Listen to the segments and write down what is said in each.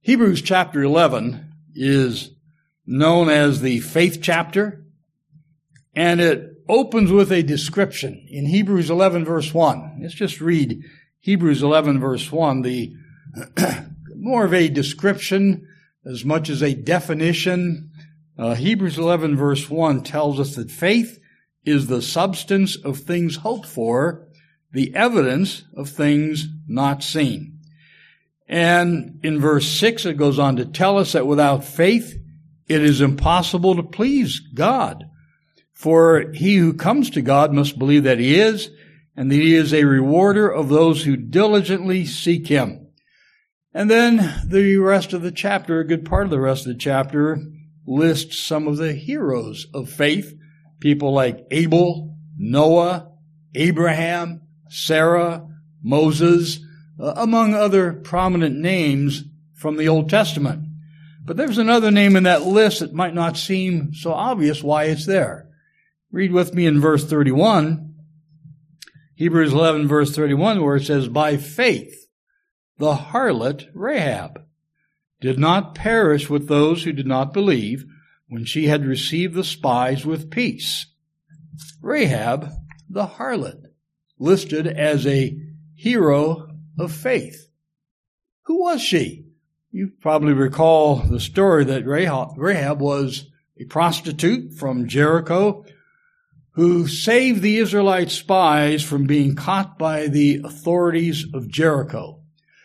Hebrews chapter 11 is known as the faith chapter, and it opens with a description in Hebrews 11 verse 1. Let's just read Hebrews 11 verse 1, the more of a description as much as a definition. Hebrews 11 verse 1 tells us that faith is the substance of things hoped for, the evidence of things not seen. And in verse 6, it goes on to tell us that without faith, it is impossible to please God. For he who comes to God must believe that he is, and that he is a rewarder of those who diligently seek him. And then the rest of the chapter, a good part of the rest of the chapter, lists some of the heroes of faith, people like Abel, Noah, Abraham, Sarah, Moses, among other prominent names from the Old Testament. But there's another name in that list that might not seem so obvious why it's there. Read with me in verse 31, Hebrews 11 verse 31, where it says, "By faith the harlot Rahab did not perish with those who did not believe when she had received the spies with peace." Rahab, the harlot, listed as a hero of faith. Who was she? You probably recall the story that Rahab was a prostitute from Jericho who saved the Israelite spies from being caught by the authorities of Jericho.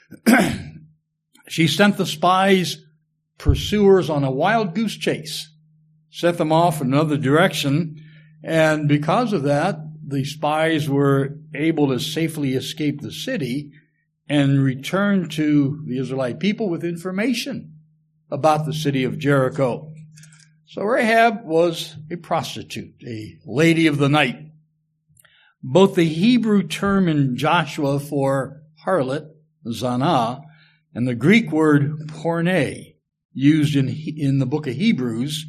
She sent the spies' pursuers on a wild goose chase, set them off in another direction, and because of that, the spies were able to safely escape the city and return to the Israelite people with information about the city of Jericho. So Rahab was a prostitute, a lady of the night. Both the Hebrew term in Joshua for harlot, zanah, and the Greek word porne, used in the book of Hebrews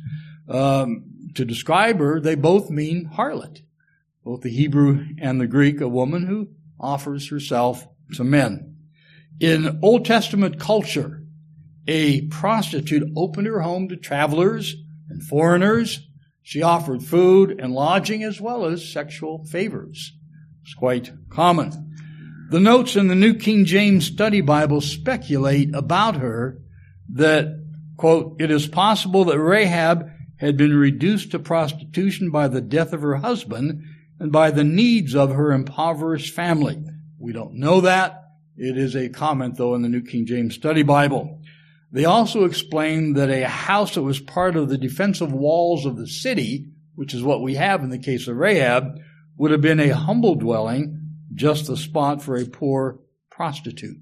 to describe her, they both mean harlot. Both the Hebrew and the Greek, a woman who offers herself to men. In Old Testament culture, a prostitute opened her home to travelers and foreigners. She offered food and lodging as well as sexual favors. It's quite common. The notes in the New King James Study Bible speculate about her that, quote, "It is possible that Rahab had been reduced to prostitution by the death of her husband and by the needs of her impoverished family." We don't know that. It is a comment, though, in the New King James Study Bible. They also explain that a house that was part of the defensive walls of the city, which is what we have in the case of Rahab, would have been a humble dwelling, just the spot for a poor prostitute.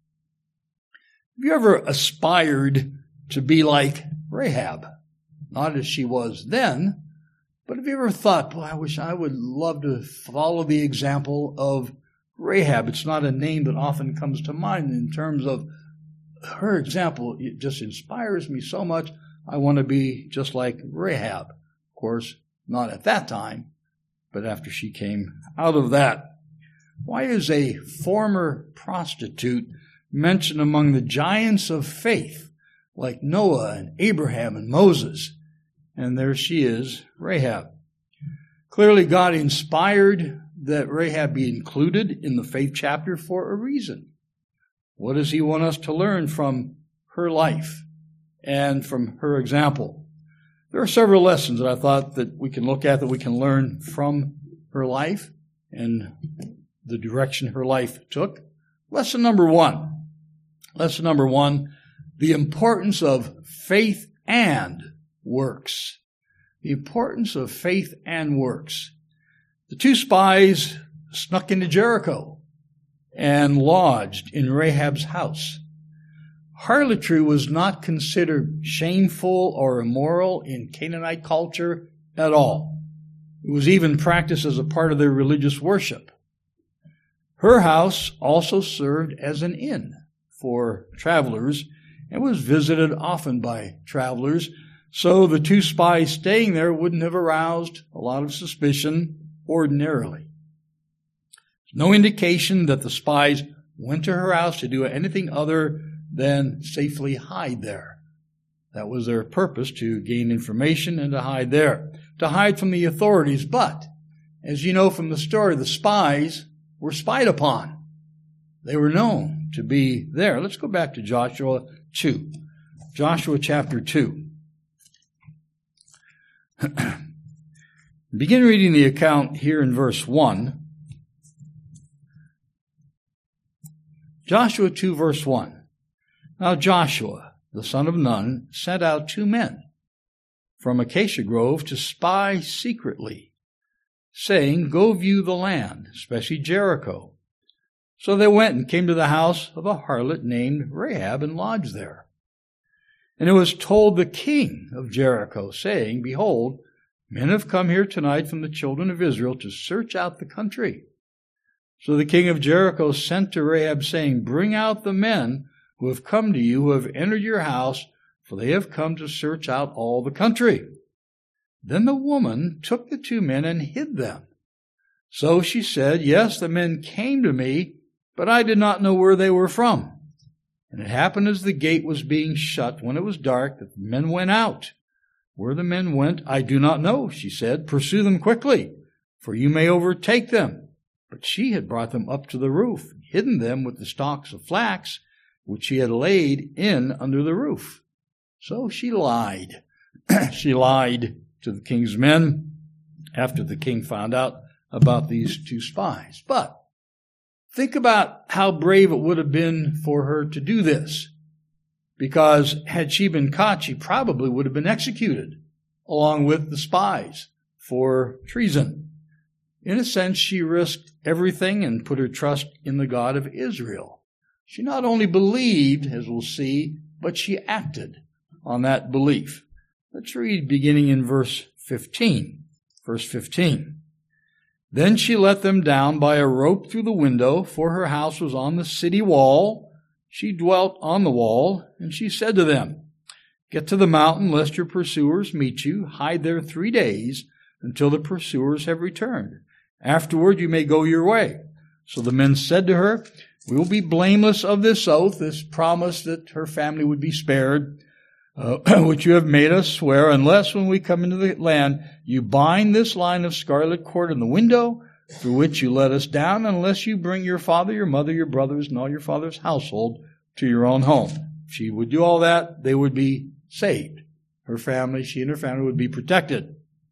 Have you ever aspired to be like Rahab? Not as she was then, but have you ever thought, boy, I wish I would love to follow the example of Rahab? It's not a name that often comes to mind in terms of her example. It just inspires me so much. I want to be just like Rahab. Of course, not at that time, but after she came out of that. Why is a former prostitute mentioned among the giants of faith, like Noah and Abraham and Moses? And there she is, Rahab. Clearly, God inspired that Rahab be included in the faith chapter for a reason. What does he want us to learn from her life and from her example? There are several lessons that I thought that we can look at, that we can learn from her life and the direction her life took. Lesson number one, the importance of faith and works. The importance of faith and works. The two spies snuck into Jericho and lodged in Rahab's house. Harlotry was not considered shameful or immoral in Canaanite culture at all. It was even practiced as a part of their religious worship. Her house also served as an inn for travelers and was visited often by travelers, so the two spies staying there wouldn't have aroused a lot of suspicion ordinarily. There's no indication that the spies went to her house to do anything other then safely hide there. That was their purpose, to gain information and to hide there, to hide from the authorities. But, as you know from the story, the spies were spied upon. They were known to be there. Let's go back to Joshua 2. Joshua chapter 2. Begin reading the account here in verse 1. Joshua 2, verse 1. Now Joshua, the son of Nun, sent out 2 men from Acacia Grove to spy secretly, saying, Go view the land, especially Jericho. So they went and came to the house of a harlot named Rahab and lodged there. And it was told the king of Jericho, saying, Behold, men have come here tonight from the children of Israel to search out the country. So the king of Jericho sent to Rahab, saying, Bring out the men who have come to you, who have entered your house, for they have come to search out all the country. Then the woman took the 2 men and hid them. So she said, Yes, the men came to me, but I did not know where they were from. And it happened as the gate was being shut, when it was dark, that the men went out. Where the men went, I do not know, she said. Pursue them quickly, for you may overtake them. But she had brought them up to the roof, hidden them with the stalks of flax, which she had laid in under the roof. So she lied. She lied to the king's men after the king found out about these 2 spies. But think about how brave it would have been for her to do this. Because had she been caught, she probably would have been executed along with the spies for treason. In a sense, she risked everything and put her trust in the God of Israel. She not only believed, as we'll see, but she acted on that belief. Let's read beginning in verse 15. Verse 15. Then she let them down by a rope through the window, for her house was on the city wall. She dwelt on the wall, and she said to them, Get to the mountain, lest your pursuers meet you. Hide there 3 days until the pursuers have returned. Afterward you may go your way. So the men said to her, We will be blameless of this oath, this promise that her family would be spared, which you have made us swear, unless when we come into the land you bind this line of scarlet cord in the window through which you let us down, unless you bring your father, your mother, your brothers, and all your father's household to your own home. If she would do all that, they would be saved. Her family, she and her family would be protected.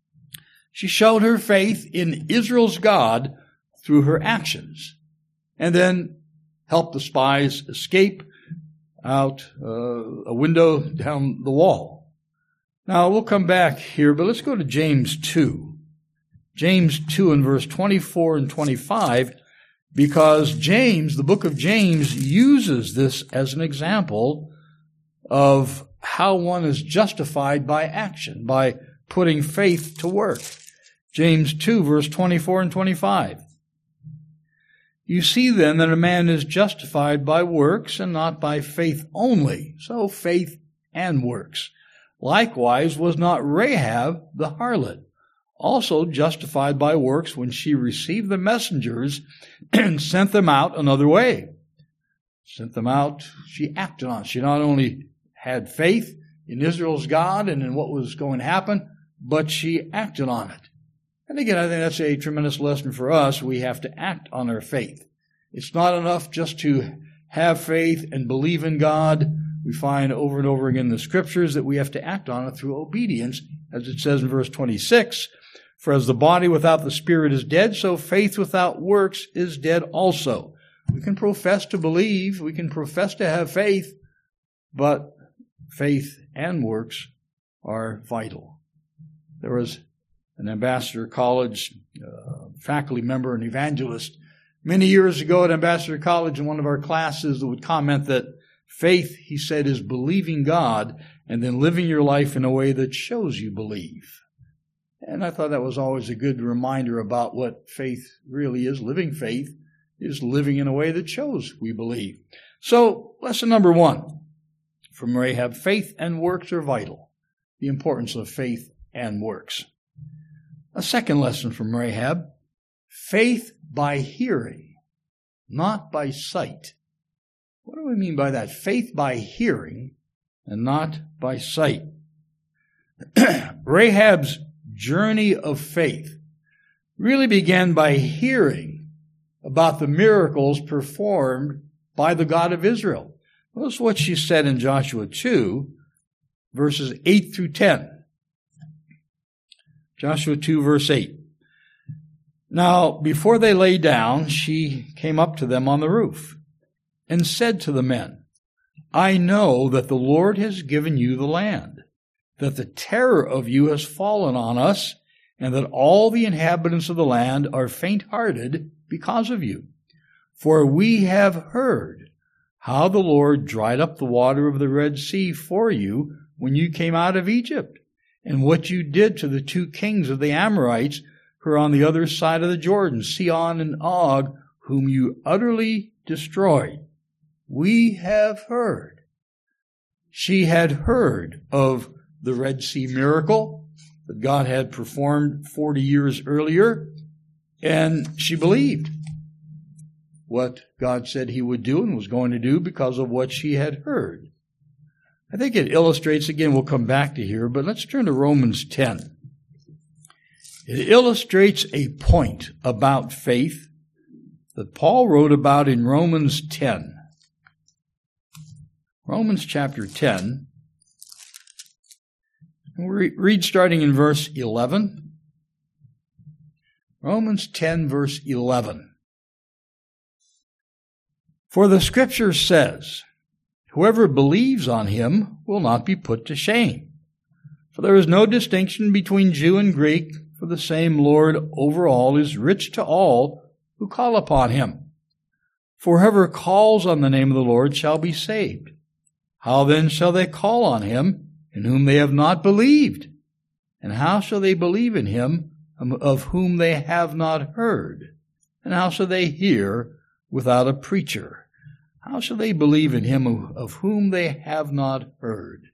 She showed her faith in Israel's God through her actions, and then helped the spies escape out a window down the wall. Now, we'll come back here, but let's go to James 2. James 2 in verse 24 and 25, because James, the book of James, uses this as an example of how one is justified by action, by putting faith to work. James 2, verse 24 and 25. You see then that a man is justified by works and not by faith only. So faith and works. Likewise was not Rahab the harlot also justified by works when she received the messengers and sent them out another way? Sent them out, she acted on it. She not only had faith in Israel's God and in what was going to happen, but she acted on it. And again, I think that's a tremendous lesson for us. We have to act on our faith. It's not enough just to have faith and believe in God. We find over and over again in the Scriptures that we have to act on it through obedience, as it says in verse 26, For as the body without the spirit is dead, so faith without works is dead also. We can profess to believe, we can profess to have faith, but faith and works are vital. There was an Ambassador College faculty member, an evangelist, many years ago at Ambassador College in one of our classes that would comment that faith, he said, is believing God and then living your life in a way that shows you believe. And I thought that was always a good reminder about what faith really is. Living faith is living in a way that shows we believe. So, lesson number 1 from Rahab, faith and works are vital. The importance of faith and works. A second lesson from Rahab, faith by hearing, not by sight. What do we mean by that? Faith by hearing and not by sight. Rahab's journey of faith really began by hearing about the miracles performed by the God of Israel. Notice what she said in Joshua 2, verses 8 through 10. Joshua 2, verse 8. Now, before they lay down, she came up to them on the roof and said to the men, I know that the Lord has given you the land, that the terror of you has fallen on us, and that all the inhabitants of the land are faint-hearted because of you. For we have heard how the Lord dried up the water of the Red Sea for you when you came out of Egypt, and what you did to the 2 kings of the Amorites who are on the other side of the Jordan, Sihon and Og, whom you utterly destroyed. We have heard. She had heard of the Red Sea miracle that God had performed 40 years earlier, and she believed what God said he would do and was going to do because of what she had heard. I think it illustrates, again, we'll come back to here, but let's turn to Romans 10. It illustrates a point about faith that Paul wrote about in Romans 10. Romans chapter 10. We'll read starting in verse 11. Romans 10, verse 11. For the Scripture says, whoever believes on him will not be put to shame. For there is no distinction between Jew and Greek, for the same Lord over all is rich to all who call upon him. For whoever calls on the name of the Lord shall be saved. How then shall they call on him in whom they have not believed? And how shall they believe in him of whom they have not heard? And how shall they hear without a preacher? How shall they believe in him of whom they have not heard?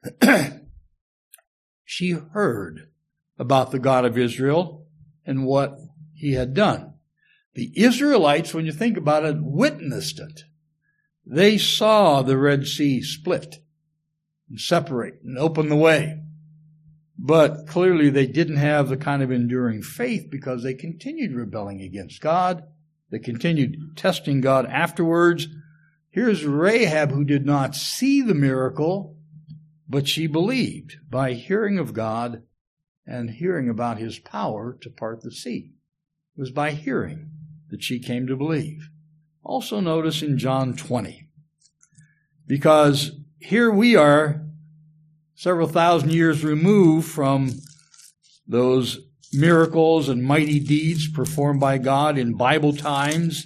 She heard about the God of Israel and what he had done. The Israelites, when you think about it, witnessed it. They saw the Red Sea split and separate and open the way. But clearly they didn't have the kind of enduring faith because they continued rebelling against God. They continued testing God afterwards. Here's Rahab, who did not see the miracle, but she believed by hearing of God and hearing about his power to part the sea. It was by hearing that she came to believe. Also notice in John 20, because here we are several thousand years removed from those miracles and mighty deeds performed by God in Bible times.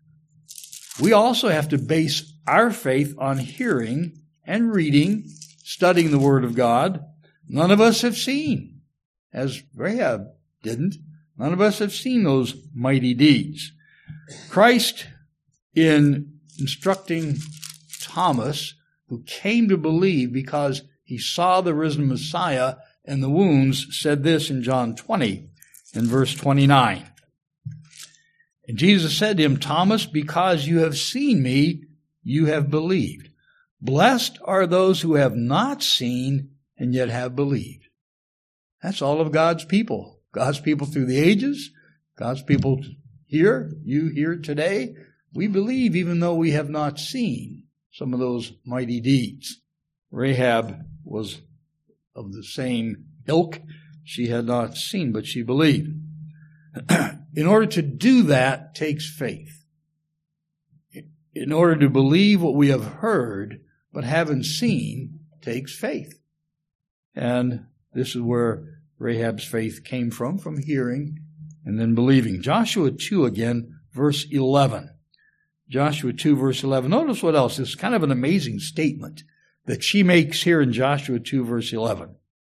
We also have to base our faith on hearing and reading, studying the Word of God. None of us have seen, as Rahab didn't, none of us have seen those mighty deeds. Christ, in instructing Thomas, who came to believe because he saw the risen Messiah and the wounds, said this in John 20, in verse 29. And Jesus said to him, Thomas, because you have seen me, you have believed. Blessed are those who have not seen and yet have believed. That's all of God's people. God's people through the ages, God's people here, you here today. We believe even though we have not seen some of those mighty deeds. Rahab was of the same ilk. She had not seen, but she believed. In order to do that takes faith. In order to believe what we have heard but haven't seen takes faith. And this is where Rahab's faith came from hearing and then believing. Joshua 2 again, verse 11. Joshua 2, verse 11. Notice what else. This is kind of an amazing statement that she makes here in Joshua 2, verse 11.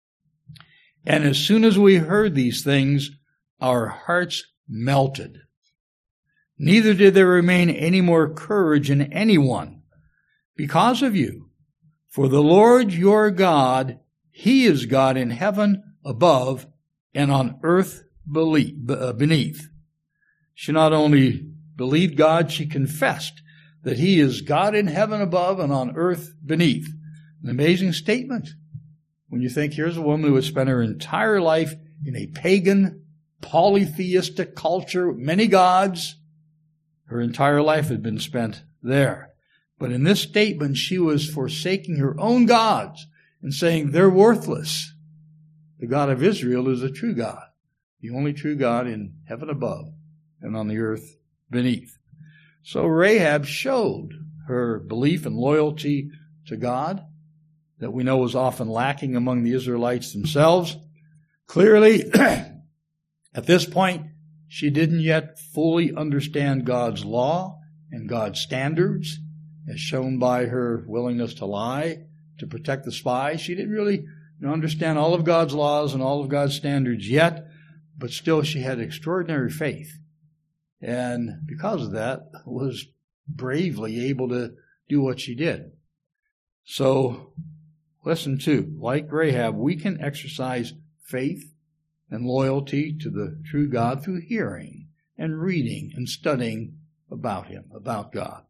And as soon as we heard these things, our hearts melted. Neither did there remain any more courage in anyone because of you. For the Lord your God, he is God in heaven above and on earth beneath. She not only believed God, she confessed that he is God in heaven above and on earth beneath. An amazing statement when you think here's a woman who has spent her entire life in a pagan, polytheistic culture with many gods. Her entire life had been spent there. But in this statement, she was forsaking her own gods and saying they're worthless. The God of Israel is a true God, the only true God in heaven above and on the earth beneath. So Rahab showed her belief and loyalty to God that we know was often lacking among the Israelites themselves. Clearly, at this point, she didn't yet fully understand God's law and God's standards, as shown by her willingness to lie to protect the spies. She didn't really understand all of God's laws and all of God's standards yet, but still she had extraordinary faith. And because of that, was bravely able to do what she did. So, lesson 2, like Rahab, we can exercise faith and loyalty to the true God through hearing and reading and studying about Him, about God.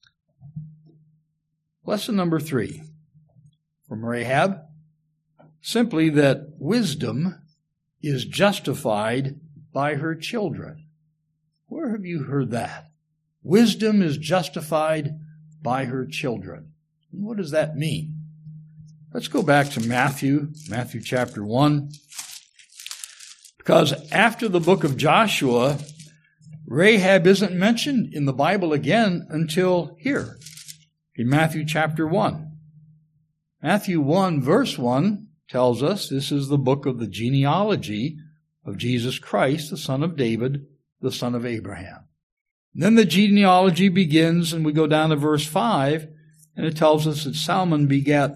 Lesson number 3 from Rahab, simply that wisdom is justified by her children. Where have you heard that? Wisdom is justified by her children. What does that mean? Let's go back to Matthew chapter 1. Because after the book of Joshua, Rahab isn't mentioned in the Bible again until here, in Matthew chapter 1. Matthew 1 verse 1 tells us this is the book of the genealogy of Jesus Christ, the son of David, the son of Abraham. And then the genealogy begins, and we go down to verse 5, and it tells us that Salmon begot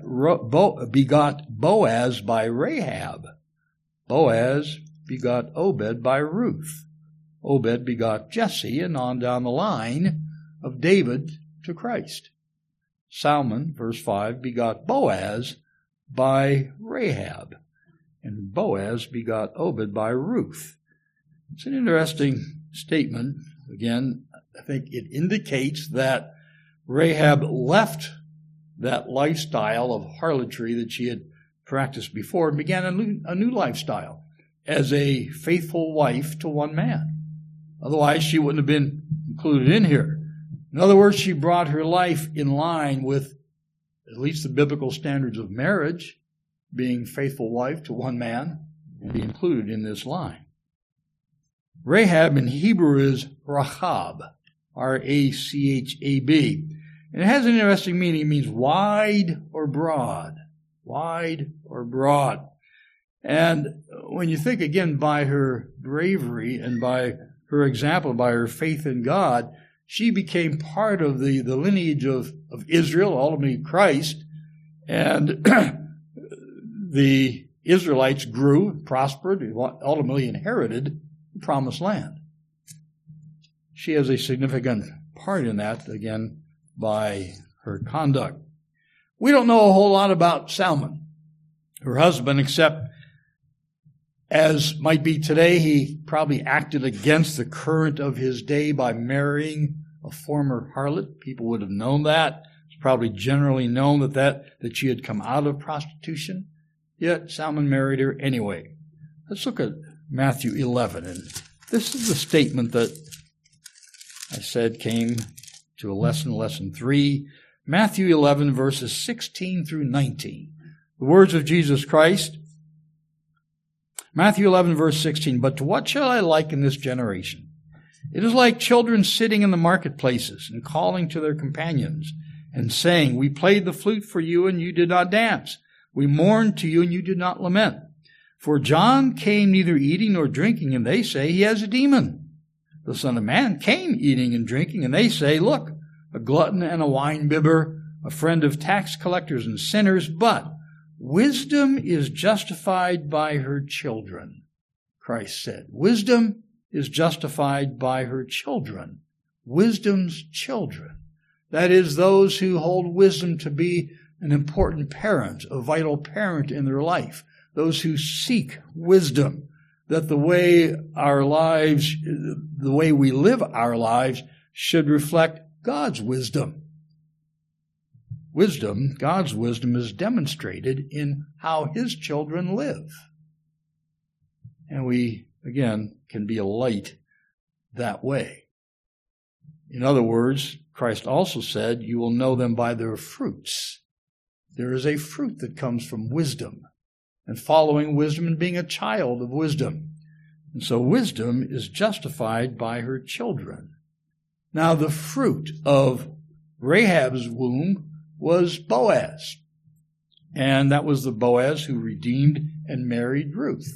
Boaz by Rahab. Boaz begot Obed by Ruth. Obed begot Jesse, and on down the line of David to Christ. Salmon, verse 5, begot Boaz by Rahab, and Boaz begot Obed by Ruth. It's an interesting statement. Again, I think it indicates that Rahab left that lifestyle of harlotry that she had practiced before and began a new lifestyle as a faithful wife to one man. Otherwise, she wouldn't have been included in here. In other words, she brought her life in line with at least the biblical standards of marriage, being faithful wife to one man, and be included in this line. Rahab in Hebrew is Rahab, R-A-C-H-A-B. And it has an interesting meaning. It means wide or broad. Wide or broad. And when you think again by her bravery and by her example, by her faith in God, she became part of the lineage of Israel, ultimately Christ, and the Israelites grew, prospered, ultimately inherited the promised land. She has a significant part in that, again, by her conduct. We don't know a whole lot about Salmon, her husband, except as might be today, he probably acted against the current of his day by marrying a former harlot. People would have known that. It's probably generally known that she had come out of prostitution. Yet Salmon married her anyway. Let's look at Matthew 11. And this is the statement that I said came to lesson 3. Matthew 11, verses 16 through 19. The words of Jesus Christ. Matthew 11, verse 16. But to what shall I liken this generation? It is like children sitting in the marketplaces and calling to their companions and saying, We played the flute for you and you did not dance. We mourned to you and you did not lament. For John came neither eating nor drinking, and they say he has a demon. The Son of Man came eating and drinking, and they say, Look, a glutton and a wine-bibber, a friend of tax collectors and sinners, but wisdom is justified by her children, Christ said. Wisdom is justified by her children. Wisdom's children. That is, those who hold wisdom to be an important parent, a vital parent in their life. Those who seek wisdom, that the way we live our lives should reflect God's wisdom. Wisdom, God's wisdom, is demonstrated in how his children live. And we, again, can be a light that way. In other words, Christ also said, you will know them by their fruits. There is a fruit that comes from wisdom, and following wisdom and being a child of wisdom. And so wisdom is justified by her children. Now the fruit of Rahab's womb was Boaz. And that was the Boaz who redeemed and married Ruth.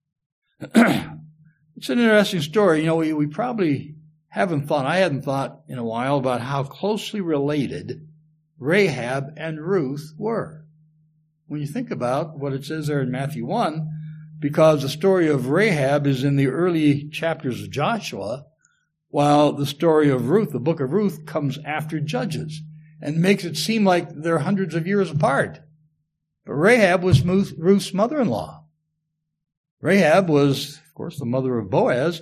It's an interesting story. You know, we probably I hadn't thought in a while about how closely related Rahab and Ruth were. When you think about what it says there in Matthew 1, because the story of Rahab is in the early chapters of Joshua, while the story of Ruth, the book of Ruth, comes after Judges and makes it seem like they're hundreds of years apart. But Rahab was Ruth's mother-in-law. Rahab was, of course, the mother of Boaz.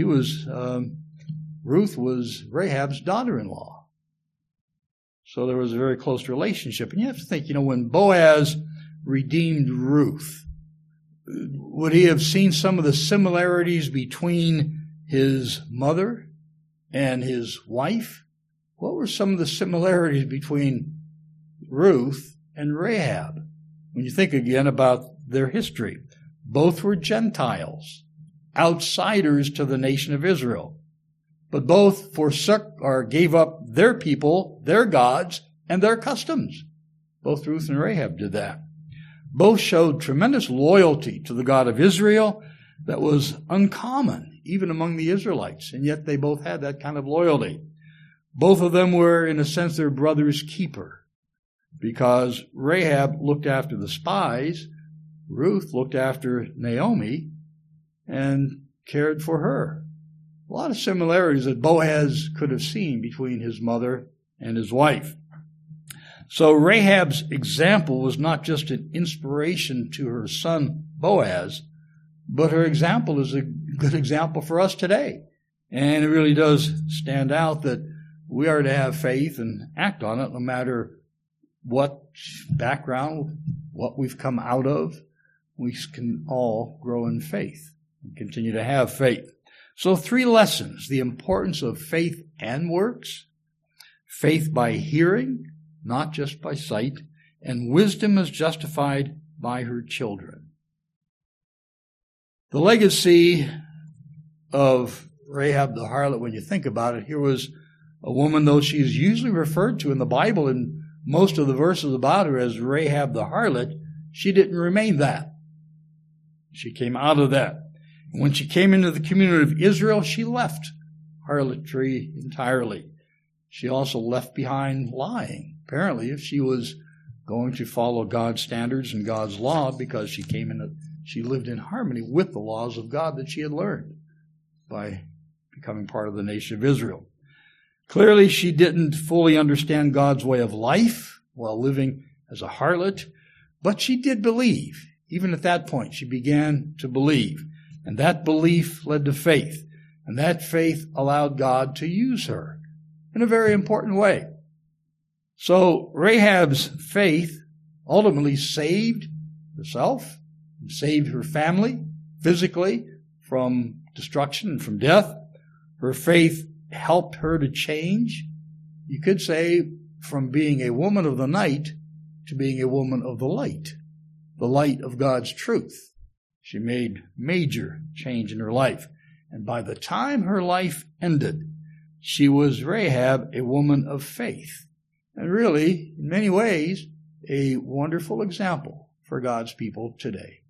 Ruth was Rahab's daughter-in-law. So there was a very close relationship. And you have to think, when Boaz redeemed Ruth, would he have seen some of the similarities between his mother and his wife? What were some of the similarities between Ruth and Rahab? When you think again about their history, both were Gentiles, outsiders to the nation of Israel, but both forsook or gave up their people, their gods, and their customs. Both Ruth and Rahab did that. Both showed tremendous loyalty to the God of Israel that was uncommon, even among the Israelites, and yet they both had that kind of loyalty. Both of them were, in a sense, their brother's keeper, because Rahab looked after the spies, Ruth looked after Naomi and cared for her. A lot of similarities that Boaz could have seen between his mother and his wife. So Rahab's example was not just an inspiration to her son Boaz, but her example is a good example for us today. And it really does stand out that we are to have faith and act on it no matter what background, what we've come out of. We can all grow in faith and continue to have faith. So 3 lessons: the importance of faith and works, faith by hearing, not just by sight, and wisdom is justified by her children. The legacy of Rahab the harlot, when you think about it, here was a woman, though she is usually referred to in the Bible in most of the verses about her as Rahab the harlot, she didn't remain that. She came out of that. When she came into the community of Israel, she left harlotry entirely. She also left behind lying, apparently, if she was going to follow God's standards and God's law, because she lived in harmony with the laws of God that she had learned by becoming part of the nation of Israel. Clearly, she didn't fully understand God's way of life while living as a harlot, but she did believe. Even at that point, she began to believe. And that belief led to faith. And that faith allowed God to use her in a very important way. So Rahab's faith ultimately saved herself, and saved her family physically from destruction and from death. Her faith helped her to change, you could say, from being a woman of the night to being a woman of the light of God's truth. She made major change in her life. And by the time her life ended, she was Rahab, a woman of faith. And really, in many ways, a wonderful example for God's people today.